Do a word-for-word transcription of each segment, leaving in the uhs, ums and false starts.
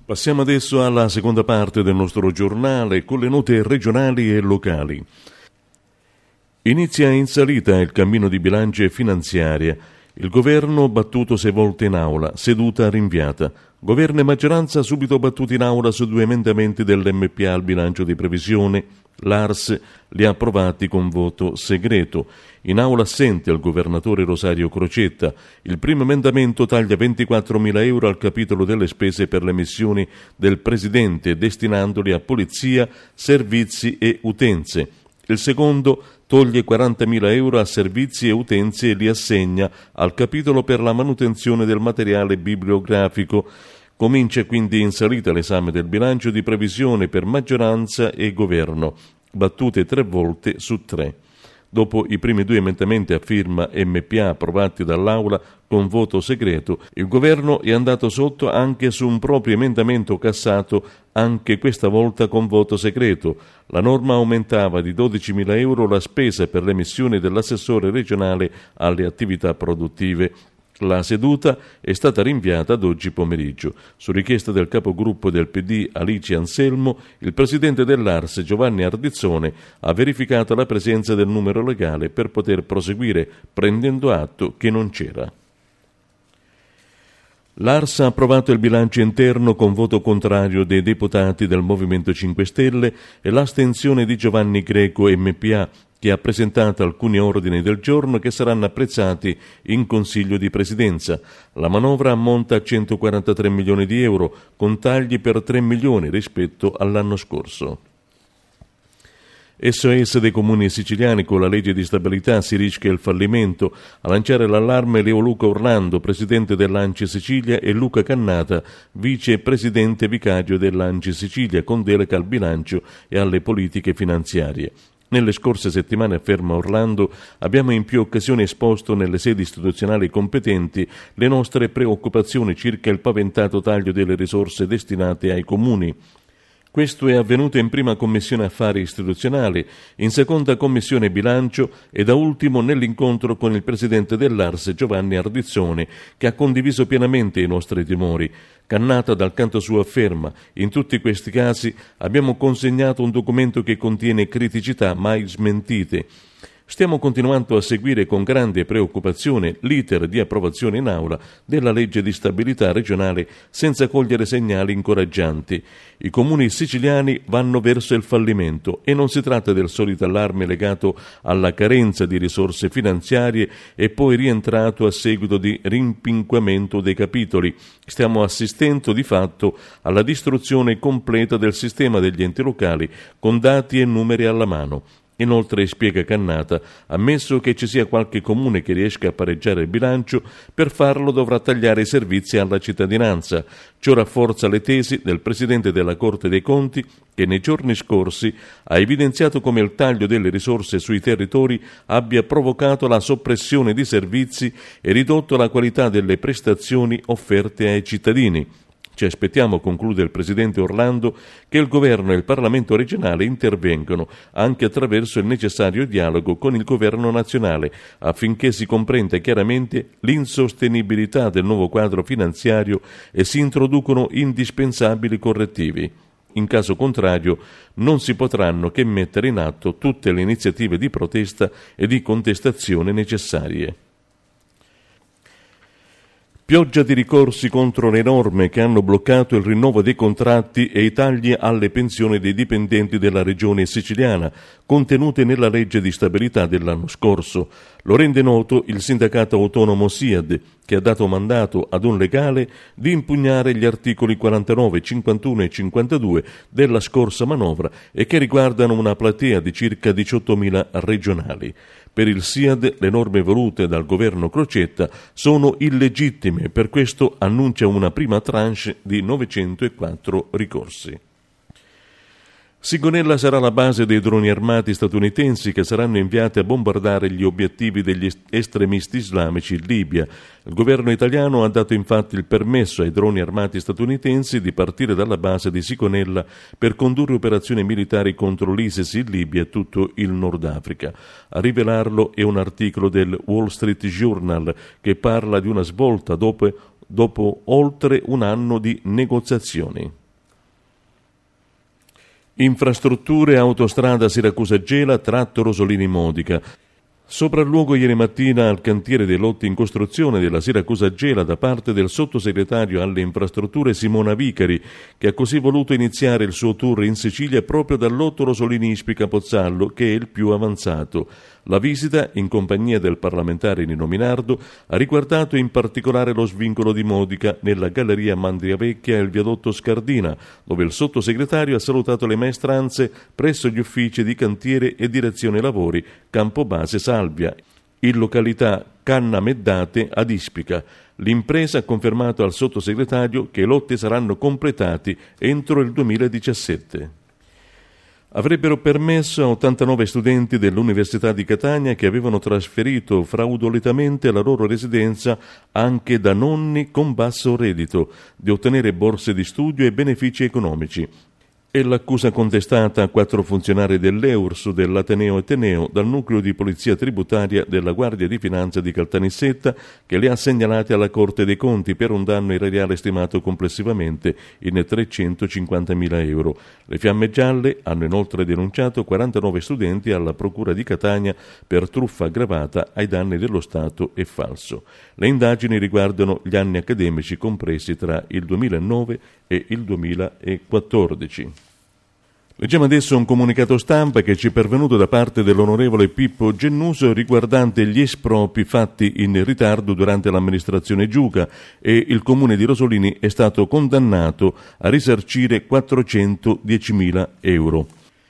Passiamo adesso alla seconda parte del nostro giornale con le note regionali e locali. Inizia in salita il cammino di bilancio e finanziaria. Il governo battuto sei volte in aula, seduta rinviata. Governo e maggioranza subito battuti in aula su due emendamenti dell'M P A al bilancio di previsione. L'A R S li ha approvati con voto segreto. In aula assente il governatore Rosario Crocetta. Il primo emendamento taglia ventiquattromila euro al capitolo delle spese per le missioni del Presidente, destinandoli a polizia, servizi e utenze. Il secondo toglie quarantamila euro a servizi e utenze e li assegna al capitolo per la manutenzione del materiale bibliografico. Comincia quindi in salita l'esame del bilancio di previsione per maggioranza e governo, battute tre volte su tre. Dopo i primi due emendamenti a firma M P A approvati dall'Aula con voto segreto, il governo è andato sotto anche su un proprio emendamento cassato, anche questa volta con voto segreto. La norma aumentava di dodicimila euro la spesa per le missioni dell'assessore regionale alle attività produttive. La seduta è stata rinviata ad oggi pomeriggio. Su richiesta del capogruppo del P D Alice Anselmo, il presidente dell'A R S Giovanni Ardizzone ha verificato la presenza del numero legale per poter proseguire, prendendo atto che non c'era. L'A R S ha approvato il bilancio interno con voto contrario dei deputati del Movimento cinque Stelle e l'astensione di Giovanni Greco M P A, che ha presentato alcuni ordini del giorno che saranno apprezzati in Consiglio di Presidenza. La manovra ammonta a centoquarantatré milioni di euro, con tagli per tre milioni rispetto all'anno scorso. S O S dei comuni siciliani con la legge di stabilità si rischia il fallimento. A lanciare l'allarme Leo Luca Orlando, presidente dell'Anci Sicilia, e Luca Cannata, vicepresidente vicario dell'Anci Sicilia, con delega al bilancio e alle politiche finanziarie. Nelle scorse settimane, afferma Orlando, abbiamo in più occasioni esposto nelle sedi istituzionali competenti le nostre preoccupazioni circa il paventato taglio delle risorse destinate ai comuni. Questo è avvenuto in prima commissione affari istituzionali, in seconda commissione bilancio e da ultimo nell'incontro con il presidente dell'A R S Giovanni Ardizzone, che ha condiviso pienamente i nostri timori. Cannata dal canto suo afferma: in tutti questi casi abbiamo consegnato un documento che contiene criticità mai smentite. Stiamo continuando a seguire con grande preoccupazione l'iter di approvazione in aula della legge di stabilità regionale senza cogliere segnali incoraggianti. I comuni siciliani vanno verso il fallimento e non si tratta del solito allarme legato alla carenza di risorse finanziarie e poi rientrato a seguito di rimpinguamento dei capitoli. Stiamo assistendo di fatto alla distruzione completa del sistema degli enti locali con dati e numeri alla mano. Inoltre, spiega Cannata, ammesso che ci sia qualche comune che riesca a pareggiare il bilancio, per farlo dovrà tagliare i servizi alla cittadinanza. Ciò rafforza le tesi del presidente della Corte dei Conti, che nei giorni scorsi ha evidenziato come il taglio delle risorse sui territori abbia provocato la soppressione di servizi e ridotto la qualità delle prestazioni offerte ai cittadini. Ci aspettiamo, conclude il presidente Orlando, che il governo e il Parlamento regionale intervengano anche attraverso il necessario dialogo con il governo nazionale affinché si comprenda chiaramente l'insostenibilità del nuovo quadro finanziario e si introducono indispensabili correttivi. In caso contrario non si potranno che mettere in atto tutte le iniziative di protesta e di contestazione necessarie. Pioggia di ricorsi contro le norme che hanno bloccato il rinnovo dei contratti e i tagli alle pensioni dei dipendenti della regione siciliana, contenute nella legge di stabilità dell'anno scorso. Lo rende noto il sindacato autonomo SIAD, che ha dato mandato ad un legale di impugnare gli articoli quarantanove, cinquantuno e cinquantadue della scorsa manovra e che riguardano una platea di circa diciottomila regionali. Per il SIAD le norme volute dal governo Crocetta sono illegittime, per questo annuncia una prima tranche di novecentoquattro ricorsi. Sigonella sarà la base dei droni armati statunitensi che saranno inviati a bombardare gli obiettivi degli estremisti islamici in Libia. Il governo italiano ha dato infatti il permesso ai droni armati statunitensi di partire dalla base di Sigonella per condurre operazioni militari contro l'ISIS in Libia e tutto il Nord Africa. A rivelarlo è un articolo del Wall Street Journal che parla di una svolta dopo dopo oltre un anno di negoziazioni. Infrastrutture, autostrada Siracusa-Gela, tratto Rosolini-Modica. Sopralluogo ieri mattina al cantiere dei lotti in costruzione della Siracusa-Gela da parte del sottosegretario alle infrastrutture Simona Vicari, che ha così voluto iniziare il suo tour in Sicilia proprio dal lotto Rosolini-Ispica-Pozzallo, che è il più avanzato. La visita, in compagnia del parlamentare Nino Minardo, ha riguardato in particolare lo svincolo di Modica nella galleria Mandriavecchia e il viadotto Scardina, dove il sottosegretario ha salutato le maestranze presso gli uffici di cantiere e direzione lavori Campobase Salvia, in località Canna Meddate ad Ispica. L'impresa ha confermato al sottosegretario che i lotti saranno completati entro il duemiladiciassette. Avrebbero permesso a ottantanove studenti dell'Università di Catania che avevano trasferito fraudolentemente la loro residenza anche da nonni con basso reddito di ottenere borse di studio e benefici economici. È l'accusa contestata a quattro funzionari dell'E U R S dell'Ateneo Ateneo dal nucleo di polizia tributaria della Guardia di Finanza di Caltanissetta, che le ha segnalate alla Corte dei Conti per un danno erariale stimato complessivamente in trecentocinquantamila euro. Le Fiamme Gialle hanno inoltre denunciato quarantanove studenti alla Procura di Catania per truffa aggravata ai danni dello Stato e falso. Le indagini riguardano gli anni accademici compresi tra il duemilanove e il duemilaquattordici. Leggiamo adesso un comunicato stampa che ci è pervenuto da parte dell'onorevole Pippo Gennuso riguardante gli espropri fatti in ritardo durante l'amministrazione Giuca, e il comune di Rosolini è stato condannato a risarcire quattrocentodiecimila euro.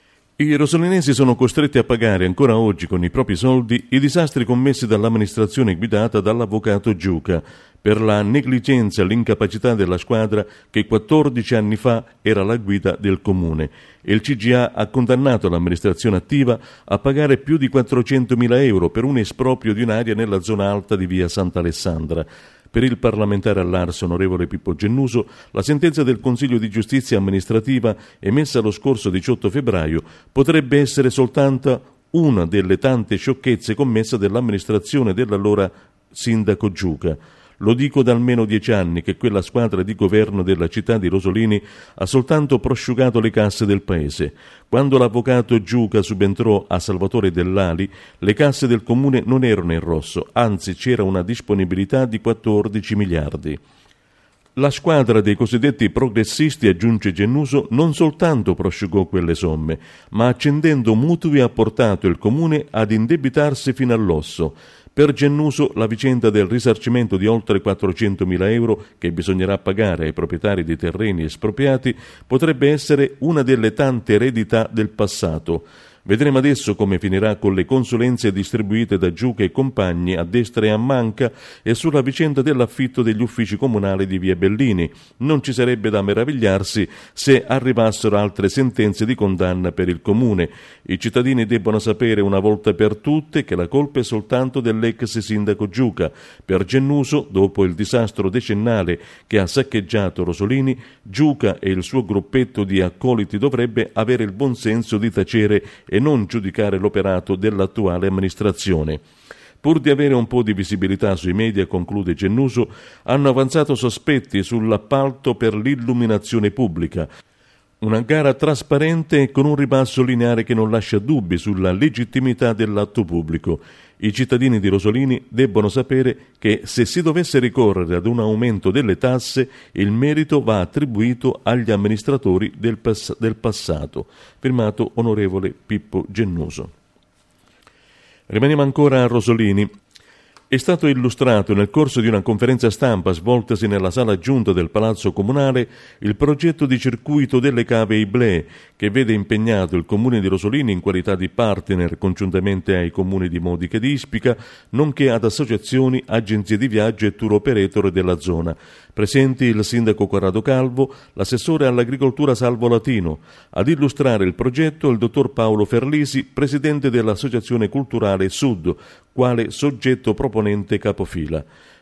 I rosolinesi sono costretti a pagare ancora oggi con i propri soldi i disastri commessi dall'amministrazione guidata dall'avvocato Giuca per la negligenza e l'incapacità della squadra che quattordici anni fa era alla guida del comune. Il C G A ha condannato l'amministrazione attiva a pagare più di quattrocentomila euro per un esproprio di un'area nella zona alta di via Sant'Alessandra. Per il parlamentare all'Arso, onorevole Pippo Gennuso, la sentenza del Consiglio di Giustizia amministrativa emessa lo scorso diciotto febbraio potrebbe essere soltanto una delle tante sciocchezze commesse dall'amministrazione dell'allora sindaco Giuca. Lo dico da almeno dieci anni che quella squadra di governo della città di Rosolini ha soltanto prosciugato le casse del paese. Quando l'avvocato Giuca subentrò a Salvatore Dell'Ali, le casse del comune non erano in rosso, anzi c'era una disponibilità di quattordici miliardi. La squadra dei cosiddetti progressisti, aggiunge Gennuso, non soltanto prosciugò quelle somme, ma accendendo mutui ha portato il comune ad indebitarsi fino all'osso. Per Gennuso la vicenda del risarcimento di oltre quattrocentomila euro che bisognerà pagare ai proprietari di terreni espropriati potrebbe essere una delle tante eredità del passato. Vedremo adesso come finirà con le consulenze distribuite da Giuca e compagni a destra e a manca e sulla vicenda dell'affitto degli uffici comunali di via Bellini. Non ci sarebbe da meravigliarsi se arrivassero altre sentenze di condanna per il comune. I cittadini debbono sapere una volta per tutte che la colpa è soltanto dell'ex sindaco Giuca. Per Gennuso, dopo il disastro decennale che ha saccheggiato Rosolini, Giuca e il suo gruppetto di accoliti dovrebbe avere il buon senso di tacere e non giudicare l'operato dell'attuale amministrazione. Pur di avere un po' di visibilità sui media, conclude Gennuso, hanno avanzato sospetti sull'appalto per l'illuminazione pubblica. Una gara trasparente e con un ribasso lineare che non lascia dubbi sulla legittimità dell'atto pubblico. I cittadini di Rosolini debbono sapere che se si dovesse ricorrere ad un aumento delle tasse, il merito va attribuito agli amministratori del, pass- del passato. Firmato onorevole Pippo Gennuso. Rimaniamo ancora a Rosolini. È stato illustrato nel corso di una conferenza stampa svoltasi nella sala giunta del Palazzo Comunale il progetto di circuito delle cave Iblè, che vede impegnato il comune di Rosolini in qualità di partner congiuntamente ai comuni di Modica e di Ispica, nonché ad associazioni, agenzie di viaggio e tour operator della zona. Presenti il sindaco Corrado Calvo, l'assessore all'agricoltura Salvo Latino. Ad illustrare il progetto il dottor Paolo Ferlisi, presidente dell'Associazione Culturale Sud, quale soggetto proponente capofila.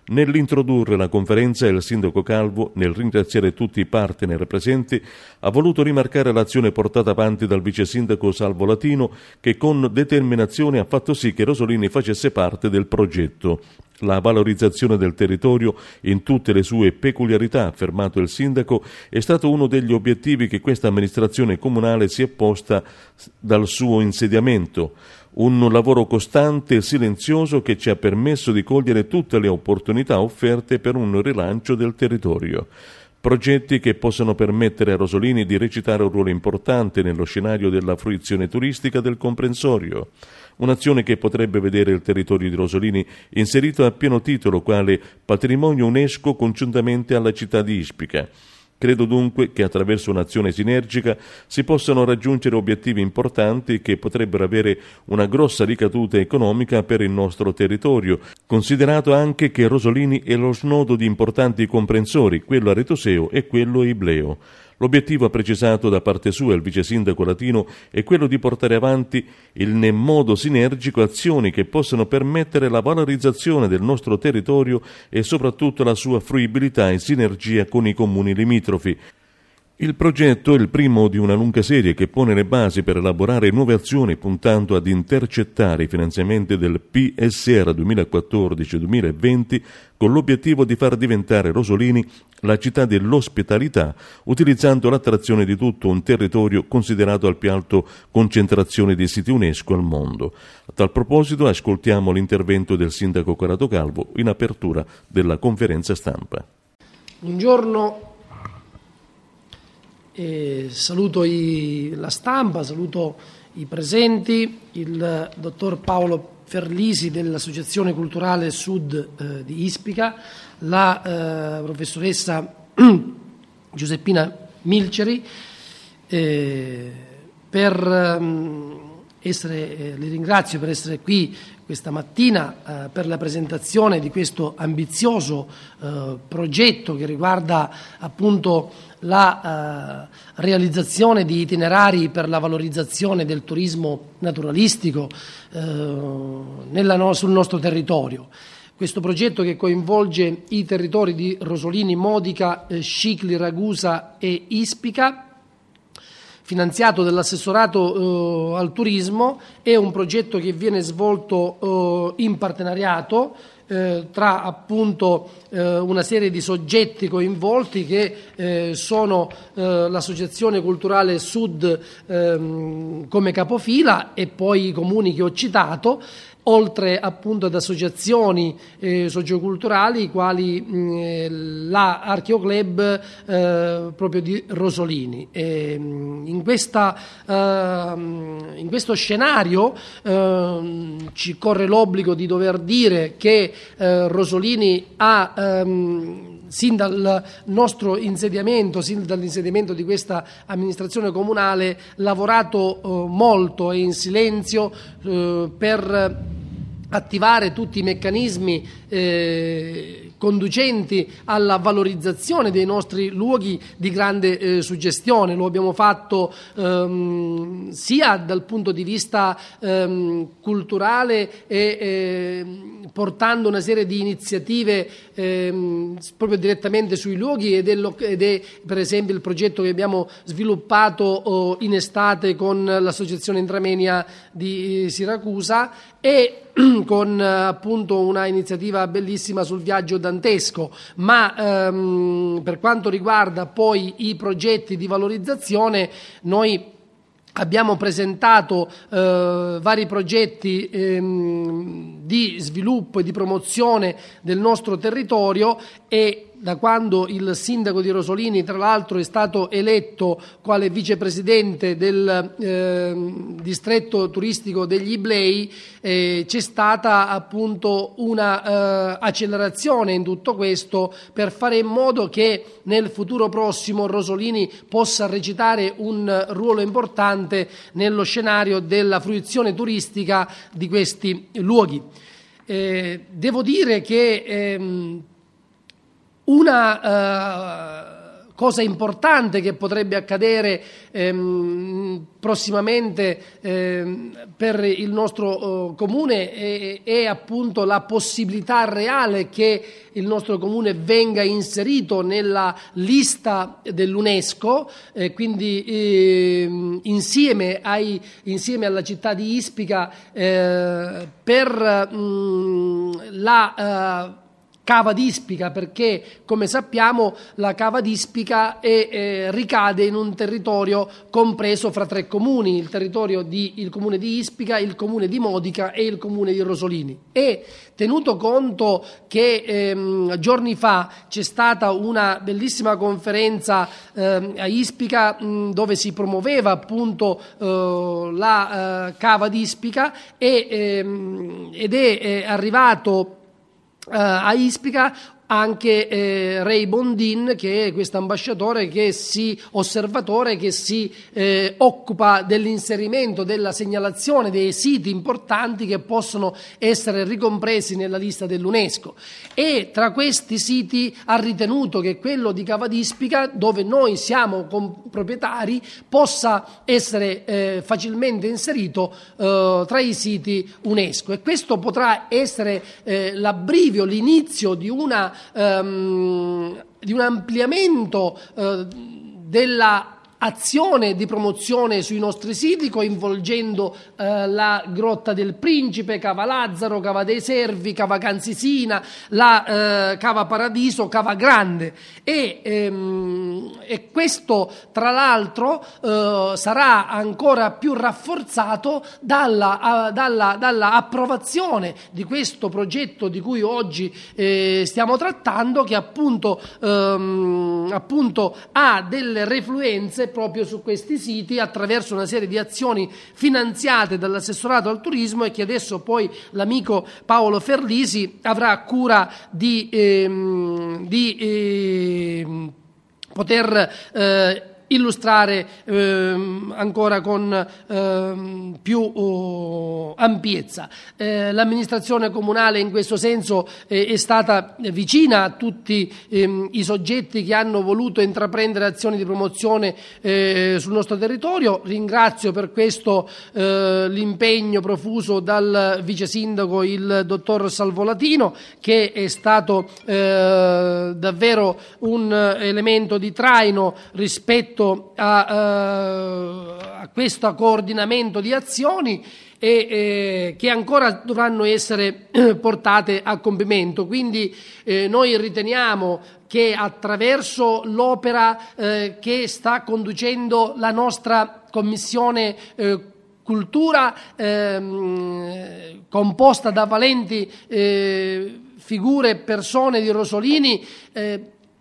Nell'introdurre la conferenza, il sindaco Calvo, nel ringraziare tutti i partner presenti, ha voluto rimarcare l'azione portata avanti dal vice sindaco Salvo Latino, che con determinazione ha fatto sì che Rosolini facesse parte del progetto. La valorizzazione del territorio in tutte le sue peculiarità, ha affermato il sindaco, è stato uno degli obiettivi che questa amministrazione comunale si è posta dal suo insediamento. Un lavoro costante e silenzioso che ci ha permesso di cogliere tutte le opportunità offerte per un rilancio del territorio. Progetti che possono permettere a Rosolini di recitare un ruolo importante nello scenario della fruizione turistica del comprensorio. Un'azione che potrebbe vedere il territorio di Rosolini inserito a pieno titolo quale patrimonio UNESCO congiuntamente alla città di Ispica. Credo dunque che attraverso un'azione sinergica si possano raggiungere obiettivi importanti che potrebbero avere una grossa ricaduta economica per il nostro territorio, considerato anche che Rosolini è lo snodo di importanti comprensori, quello aretoseo e quello ibleo. L'obiettivo, ha precisato da parte sua il vice sindaco Latino, è quello di portare avanti in modo sinergico azioni che possano permettere la valorizzazione del nostro territorio e soprattutto la sua fruibilità in sinergia con i comuni limitrofi. Il progetto è il primo di una lunga serie che pone le basi per elaborare nuove azioni puntando ad intercettare i finanziamenti del P S R duemilaquattordici duemilaventi con l'obiettivo di far diventare Rosolini la città dell'ospitalità, utilizzando l'attrazione di tutto un territorio considerato al più alto concentrazione di siti UNESCO al mondo. A tal proposito ascoltiamo l'intervento del sindaco Corrado Calvo in apertura della conferenza stampa. Buongiorno. E saluto i, la stampa, saluto i presenti, il dottor Paolo Ferlisi dell'Associazione Culturale Sud eh, di Ispica, la eh, professoressa Giuseppina Milceri, eh, per um, essere, eh, li ringrazio per essere qui questa mattina eh, per la presentazione di questo ambizioso eh, progetto che riguarda appunto la eh, realizzazione di itinerari per la valorizzazione del turismo naturalistico eh, nella no- sul nostro territorio. Questo progetto che coinvolge i territori di Rosolini, Modica, eh, Scicli, Ragusa e Ispica, finanziato dall'assessorato eh, al turismo, è un progetto che viene svolto eh, in partenariato eh, tra appunto eh, una serie di soggetti coinvolti che eh, sono eh, l'Associazione Culturale Sud ehm, come capofila e poi i comuni che ho citato, oltre appunto ad associazioni eh, socioculturali quali mh, la Archeoclub eh, proprio di Rosolini. E, mh, in, questa, uh, in questo scenario uh, ci corre l'obbligo di dover dire che uh, Rosolini ha um, sin dal nostro insediamento, sin dall'insediamento di questa amministrazione comunale, lavorato uh, molto e in silenzio uh, per attivare tutti i meccanismi eh, conducenti alla valorizzazione dei nostri luoghi di grande eh, suggestione. Lo abbiamo fatto ehm, sia dal punto di vista ehm, culturale e eh, portando una serie di iniziative ehm, proprio direttamente sui luoghi ed è, lo, ed è per esempio il progetto che abbiamo sviluppato oh, in estate con l'Associazione Intramenia di Siracusa e con appunto una iniziativa bellissima sul viaggio dantesco, ma ehm, per quanto riguarda poi i progetti di valorizzazione noi abbiamo presentato eh, vari progetti ehm, di sviluppo e di promozione del nostro territorio e da quando il sindaco di Rosolini, tra l'altro, è stato eletto quale vicepresidente del eh, distretto turistico degli Iblei, eh, c'è stata appunto una eh, accelerazione in tutto questo per fare in modo che nel futuro prossimo Rosolini possa recitare un ruolo importante nello scenario della fruizione turistica di questi luoghi. Eh, devo dire che ehm, Una uh, cosa importante che potrebbe accadere ehm, prossimamente ehm, per il nostro eh, comune è, è appunto la possibilità reale che il nostro comune venga inserito nella lista dell'UNESCO, eh, quindi eh, insieme, ai, insieme alla città di Ispica eh, per mh, la eh, Cava d'Ispica, perché come sappiamo la Cava d'Ispica è, eh, ricade in un territorio compreso fra tre comuni, il territorio di il comune di Ispica, il comune di Modica e il comune di Rosolini. E tenuto conto che ehm, giorni fa c'è stata una bellissima conferenza ehm, a Ispica mh, dove si promuoveva appunto eh, la eh, Cava d'Ispica e, ehm, ed è eh, arrivato Uh, a Ispica anche eh, Ray Bondin, che è questo ambasciatore, che si osservatore che si eh, occupa dell'inserimento, della segnalazione dei siti importanti che possono essere ricompresi nella lista dell'UNESCO, e tra questi siti ha ritenuto che quello di Cava d'Ispica, dove noi siamo proprietari, possa essere eh, facilmente inserito eh, tra i siti UNESCO, e questo potrà essere eh, l'abbrivio, l'inizio di una Um, di un ampliamento uh, della azione di promozione sui nostri siti, coinvolgendo eh, la Grotta del Principe, Cava Lazzaro, Cava dei Servi, Cava Canzisina, la eh, Cava Paradiso, Cava Grande, e, ehm, e questo tra l'altro eh, sarà ancora più rafforzato dalla, a, dalla, dalla approvazione di questo progetto di cui oggi eh, stiamo trattando, che appunto, ehm, appunto ha delle refluenze proprio su questi siti attraverso una serie di azioni finanziate dall'assessorato al turismo, e che adesso poi l'amico Paolo Ferlisi avrà cura di, ehm, di ehm, poter eh, illustrare ehm, ancora con ehm, più oh, ampiezza. Eh, l'amministrazione comunale in questo senso eh, è stata vicina a tutti ehm, i soggetti che hanno voluto intraprendere azioni di promozione eh, sul nostro territorio. Ringrazio per questo eh, l'impegno profuso dal vice sindaco, il dottor Salvolatino, che è stato eh, davvero un elemento di traino rispetto A, a questo coordinamento di azioni, e eh, che ancora dovranno essere eh, portate a compimento. Quindi eh, noi riteniamo che attraverso l'opera eh, che sta conducendo la nostra commissione eh, cultura, ehm, composta da valenti eh, figure e persone di Rosolini, eh,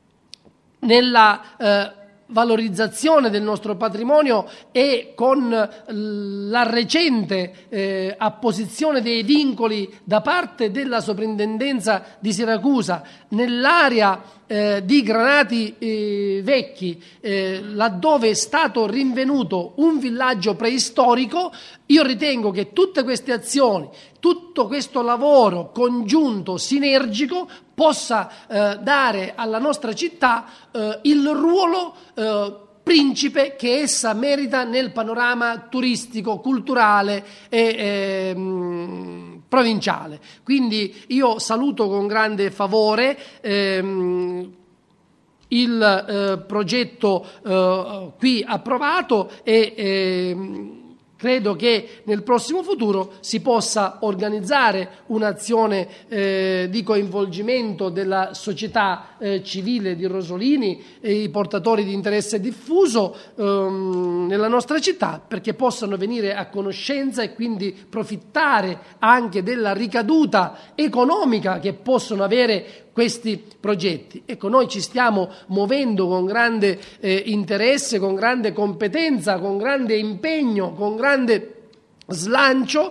nella eh, valorizzazione del nostro patrimonio, e con la recente eh, apposizione dei vincoli da parte della soprintendenza di Siracusa nell'area eh, di Granati eh, Vecchi, eh, laddove è stato rinvenuto un villaggio preistorico, io ritengo che tutte queste azioni, tutto questo lavoro congiunto, sinergico, possa eh, dare alla nostra città eh, il ruolo eh, principe che essa merita nel panorama turistico, culturale e ehm, provinciale. Quindi io saluto con grande favore ehm, il eh, progetto eh, qui approvato, e ehm, credo che nel prossimo futuro si possa organizzare un'azione eh, di coinvolgimento della società eh, civile di Rosolini e i portatori di interesse diffuso ehm, nella nostra città, perché possano venire a conoscenza e quindi profittare anche della ricaduta economica che possono avere questi progetti. Ecco, noi ci stiamo muovendo con grande eh, interesse, con grande competenza, con grande impegno, con grande slancio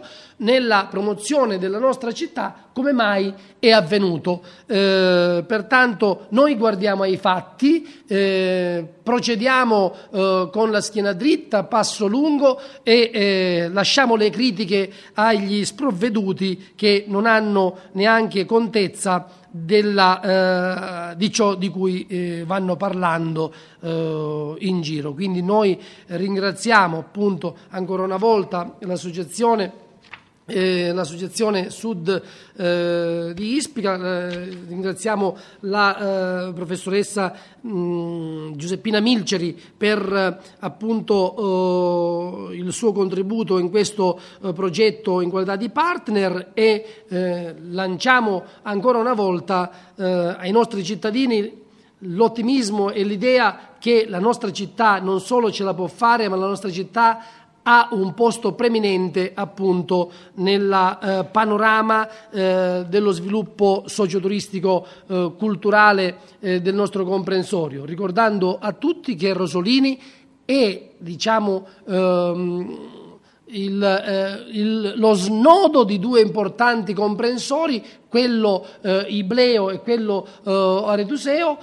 nella promozione della nostra città come mai è avvenuto. Eh, pertanto noi guardiamo ai fatti, eh, procediamo eh, con la schiena dritta, passo lungo e eh, lasciamo le critiche agli sprovveduti che non hanno neanche contezza della, eh, di ciò di cui eh, vanno parlando eh, in giro. Quindi noi ringraziamo appunto ancora una volta l'associazione Eh, l'associazione Sud eh, di Ispica, eh, ringraziamo la eh, professoressa mh, Giuseppina Milceri per eh, appunto eh, il suo contributo in questo eh, progetto in qualità di partner e eh, lanciamo ancora una volta eh, ai nostri cittadini l'ottimismo e l'idea che la nostra città non solo ce la può fare, ma la nostra città ha un posto preminente appunto nel eh, panorama eh, dello sviluppo socioturistico eh, culturale eh, del nostro comprensorio, ricordando a tutti che Rosolini è diciamo ehm, il, eh, il, lo snodo di due importanti comprensori, quello eh, ibleo e quello eh, aretuseo,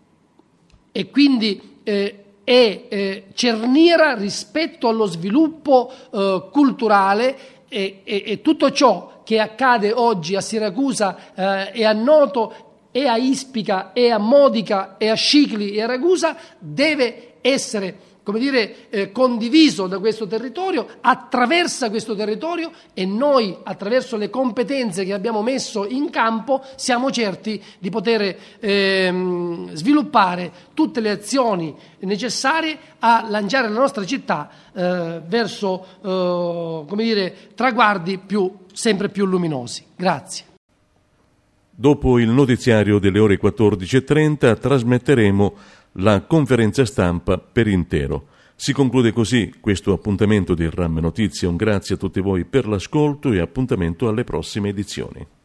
e quindi eh, è eh, cerniera rispetto allo sviluppo eh, culturale e, e, e tutto ciò che accade oggi a Siracusa eh, e a Noto e a Ispica e a Modica e a Scicli e a Ragusa deve essere, come dire, eh, condiviso da questo territorio, attraversa questo territorio, e noi, attraverso le competenze che abbiamo messo in campo, siamo certi di poter ehm, sviluppare tutte le azioni necessarie a lanciare la nostra città eh, verso eh, come dire, traguardi più, sempre più luminosi. Grazie. Dopo il notiziario delle ore quattordici e trenta trasmetteremo la conferenza stampa per intero. Si conclude così questo appuntamento di RAM Notizie. Un grazie a tutti voi per l'ascolto e appuntamento alle prossime edizioni.